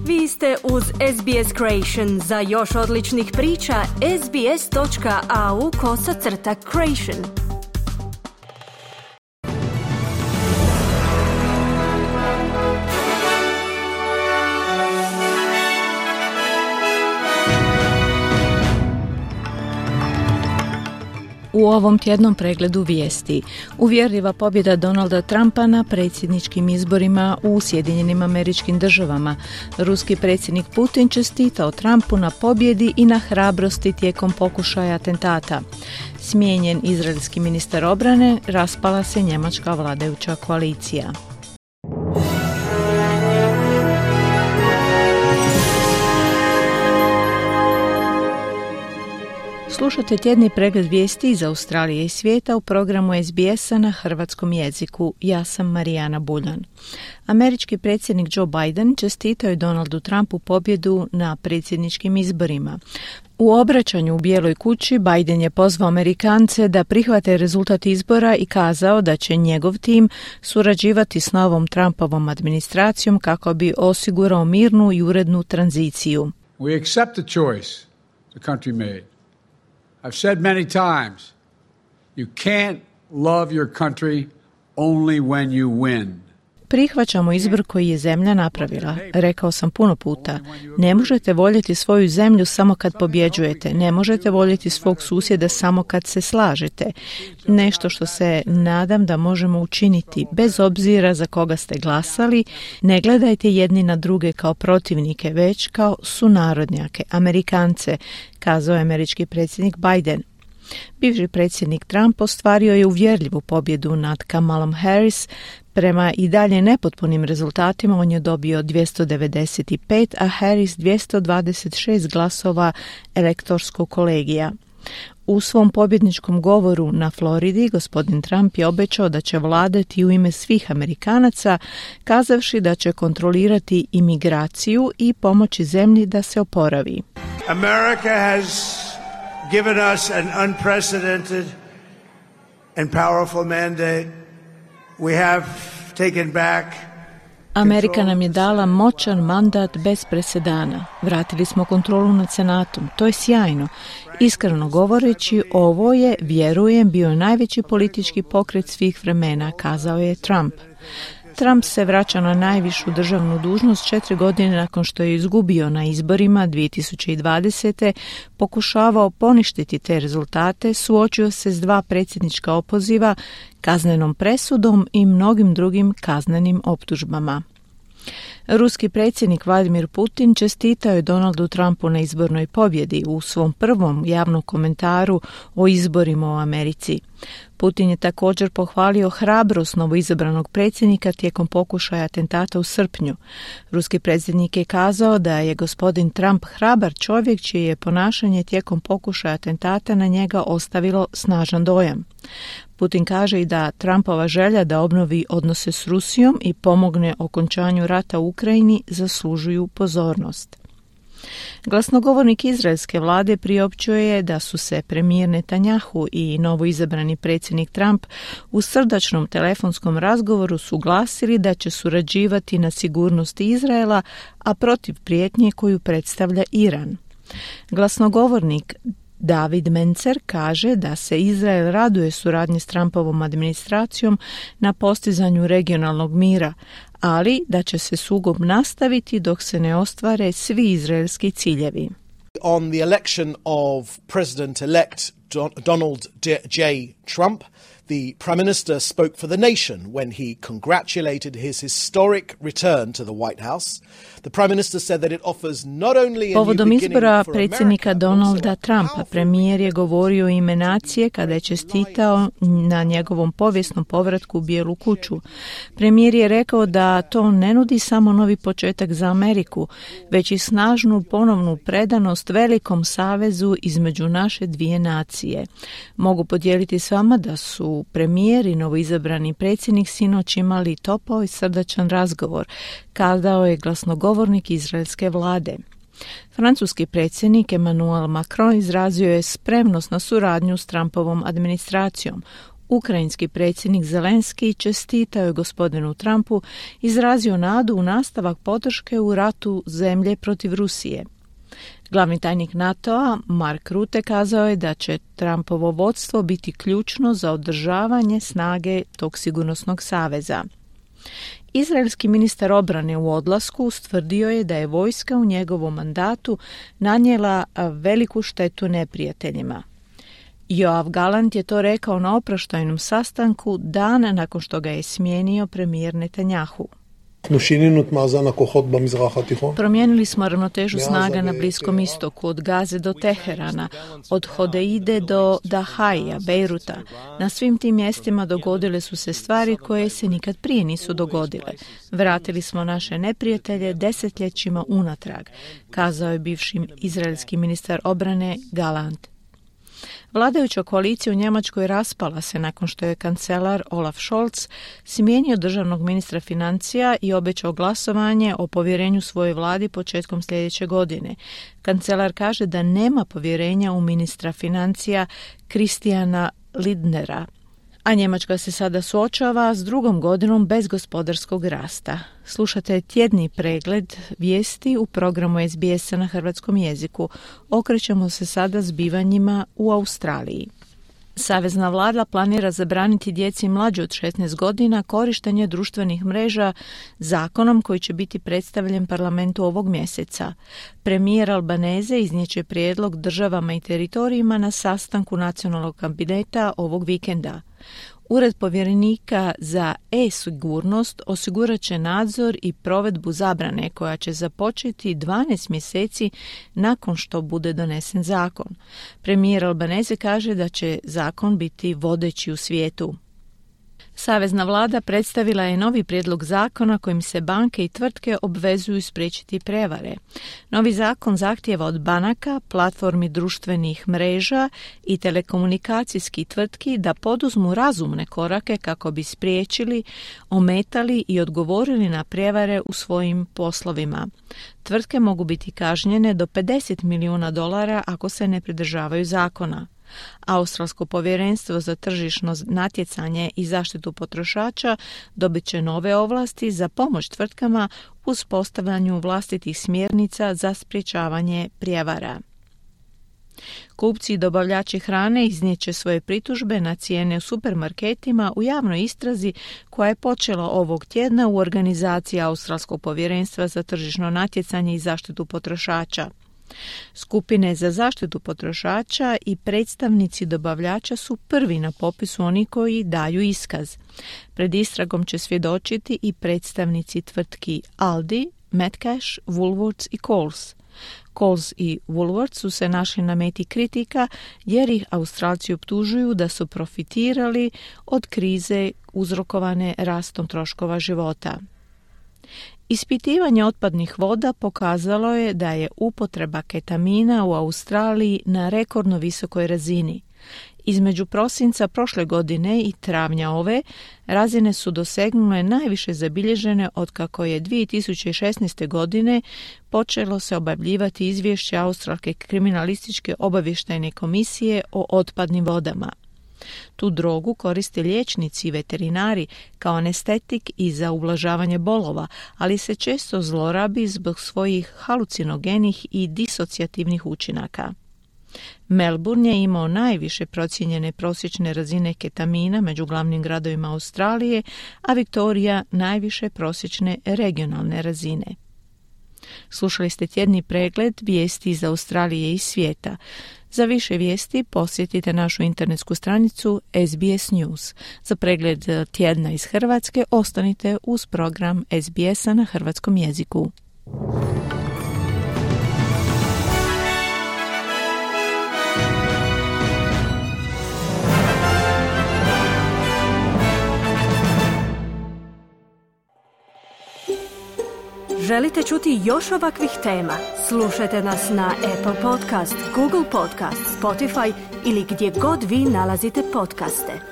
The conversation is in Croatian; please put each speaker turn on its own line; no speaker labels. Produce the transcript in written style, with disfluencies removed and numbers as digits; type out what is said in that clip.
Vi ste uz SBS Creation. Za još odličnih priča, sbs.au/creation.
U ovom tjednom pregledu vijesti. Uvjerljiva pobjeda Donalda Trumpa na predsjedničkim izborima u Sjedinjenim Američkim Državama. Ruski predsjednik Putin čestitao Trumpu na pobjedi i na hrabrosti tijekom pokušaja atentata. Smijenjen izraelski ministar obrane, raspala se njemačka vladajuća koalicija. Slušajte tjedni pregled vijesti iz Australije i svijeta u programu SBS-a na hrvatskom jeziku. Ja sam Marijana Buljan. Američki predsjednik Joe Biden čestitao je Donaldu Trumpu pobjedu na predsjedničkim izborima. U obraćanju u Bijeloj kući Biden je pozvao Amerikance da prihvate rezultat izbora i kazao da će njegov tim surađivati s novom Trumpovom administracijom kako bi osigurao mirnu i urednu tranziciju.
We accept the choice the country made. I've said many times, you can't love your country only when you win.
Prihvaćamo izbor koji je zemlja napravila. Rekao sam puno puta. Ne možete voljeti svoju zemlju samo kad pobjeđujete. Ne možete voljeti svog susjeda samo kad se slažete. Nešto što se nadam da možemo učiniti bez obzira za koga ste glasali. Ne gledajte jedni na druge kao protivnike, već kao sunarodnjake, Amerikance, kazao je američki predsjednik Biden. Bivši predsjednik Trump ostvario je uvjerljivu pobjedu nad Kamalom Harris. Prema i dalje nepotpunim rezultatima on je dobio 295, a Harris 226 glasova elektorskog kolegija. U svom pobjedničkom govoru na Floridi gospodin Trump je obećao da će vladati u ime svih Amerikanaca, kazavši da će kontrolirati imigraciju i pomoći zemlji da se oporavi.
America has given us an unprecedented and powerful mandate. We have taken back.
Amerika nam je dala moćan mandat bez presedana. Vratili smo kontrolu nad Senatom. To je sjajno. Iskreno govoreći, ovo je, vjerujem, bio najveći politički pokret svih vremena, kazao je Trump. Trump se vraća na najvišu državnu dužnost 4 godine nakon što je izgubio na izborima 2020. Pokušavao poništiti te rezultate, suočio se s 2 predsjednička opoziva, kaznenom presudom i mnogim drugim kaznenim optužbama. Ruski predsjednik Vladimir Putin čestitao je Donaldu Trumpu na izbornoj pobjedi u svom prvom javnom komentaru o izborima u Americi. Putin je također pohvalio hrabrost novoizabranog predsjednika tijekom pokušaja atentata u srpnju. Ruski predsjednik je kazao da je gospodin Trump hrabar čovjek čije je ponašanje tijekom pokušaja atentata na njega ostavilo snažan dojam. Putin kaže i da Trumpova želja da obnovi odnose s Rusijom i pomogne okončanju rata u Ukrajini zaslužuju pozornost. Glasnogovornik izraelske vlade priopćio je da su se premijer Netanjahu i novoizabrani predsjednik Trump u srdačnom telefonskom razgovoru suglasili da će surađivati na sigurnosti Izraela, a protiv prijetnje koju predstavlja Iran. Glasnogovornik David Mencer kaže da se Izrael raduje suradnji s Trumpovom administracijom na postizanju regionalnog mira, ali da će se sukob nastaviti dok se ne ostvare svi izraelski ciljevi.
On the election of President-elect Donald J. Trump, the Prime Minister spoke for the nation when he congratulated his historic return to the White House. The Prime Minister said that it offers not only a
Povodom
new
izbora
beginning for
predsjednika
America,
Donalda Trumpa, premijer je govorio ime nacije kada je čestitao na njegovom povijesnom povratku u Bijelu kuću. Premijer je rekao da to ne nudi samo novi početak za Ameriku, već i snažnu ponovnu predanost velikom savezu između naše dvije nacije. Mogu podijeliti s vama da su premijer i novoizabrani predsjednik sinoć imali topao i srdačan razgovor, kazao je glasnogovornik izraelske vlade. Francuski predsjednik Emmanuel Macron izrazio je spremnost na suradnju s Trumpovom administracijom. Ukrajinski predsjednik Zelenski čestitao je gospodinu Trumpu, izrazio nadu u nastavak podrške u ratu zemlje protiv Rusije. Glavni tajnik NATO-a Mark Rutte kazao je da će Trumpovo vodstvo biti ključno za održavanje snage tog sigurnosnog saveza. Izraelski ministar obrane u odlasku ustvrdio je da je vojska u njegovom mandatu nanijela veliku štetu neprijateljima. Joav Galant je to rekao na oproštajnom sastanku dan nakon što ga je smijenio premijer Netanjahu. Promijenili smo ravnotežu snaga na Bliskom istoku, od Gaze do Teherana, od Hodeide do Dahaija, Bejruta. Na svim tim mjestima dogodile su se stvari koje se nikad prije nisu dogodile. Vratili smo naše neprijatelje desetljećima unatrag, kazao je bivši izraelski ministar obrane Galant. Vladajuća koalicija u Njemačkoj raspala se nakon što je kancelar Olaf Scholz smijenio državnog ministra financija i obećao glasovanje o povjerenju svojoj vladi početkom sljedeće godine. Kancelar kaže da nema povjerenja u ministra financija Christiana Lindnera, a Njemačka se sada suočava s drugom godinom bez gospodarskog rasta. Slušate tjedni pregled vijesti u programu SBS-a na hrvatskom jeziku. Okrećemo se sada zbivanjima u Australiji. Savezna vlada planira zabraniti djeci mlađe od 16 godina korištenje društvenih mreža zakonom koji će biti predstavljen parlamentu ovog mjeseca. Premijer Albanese iznijeće prijedlog državama i teritorijima na sastanku nacionalnog kabineta ovog vikenda. Ured povjerenika za e-sigurnost osigurat će nadzor i provedbu zabrane koja će započeti 12 mjeseci nakon što bude donesen zakon. Premijer Albanese kaže da će zakon biti vodeći u svijetu. Savezna vlada predstavila je novi prijedlog zakona kojim se banke i tvrtke obvezuju spriječiti prevare. Novi zakon zahtijeva od banaka, platformi društvenih mreža i telekomunikacijskih tvrtki da poduzmu razumne korake kako bi spriječili, ometali i odgovorili na prevare u svojim poslovima. Tvrtke mogu biti kažnjene do $50 milijuna ako se ne pridržavaju zakona. Australsko povjerenstvo za tržišno natjecanje i zaštitu potrošača dobit će nove ovlasti za pomoć tvrtkama u uspostavljanju vlastitih smjernica za sprječavanje prijevara. Kupci i dobavljači hrane iznijet će svoje pritužbe na cijene u supermarketima u javnoj istrazi koja je počela ovog tjedna u organizaciji Australskog povjerenstva za tržišno natjecanje i zaštitu potrošača. Skupine za zaštitu potrošača i predstavnici dobavljača su prvi na popisu oni koji daju iskaz. Pred istragom će svjedočiti i predstavnici tvrtki Aldi, Metcash, Woolworths i Coles. Coles i Woolworths su se našli na meti kritika jer ih Australci optužuju da su profitirali od krize uzrokovane rastom troškova života. Ispitivanje otpadnih voda pokazalo je da je upotreba ketamina u Australiji na rekordno visokoj razini. Između prosinca prošle godine i travnja ove razine su dosegnule najviše zabilježene otkako je 2016. godine počelo se objavljivati izvješće Australske kriminalističke obavještajne komisije o otpadnim vodama. Tu drogu koriste liječnici i veterinari kao anestetik i za ublažavanje bolova, ali se često zlorabi zbog svojih halucinogenih i disocijativnih učinaka. Melbourne je imao najviše procijenjene prosječne razine ketamina među glavnim gradovima Australije, a Viktorija najviše prosječne regionalne razine. Slušali ste tjedni pregled vijesti iz Australije i svijeta. Za više vijesti posjetite našu internetsku stranicu SBS News. Za pregled tjedna iz Hrvatske ostanite uz program SBS-a na hrvatskom jeziku.
Želite čuti još ovakvih tema? Slušajte nas na Apple Podcast, Google Podcast, Spotify ili gdje god vi nalazite podcaste.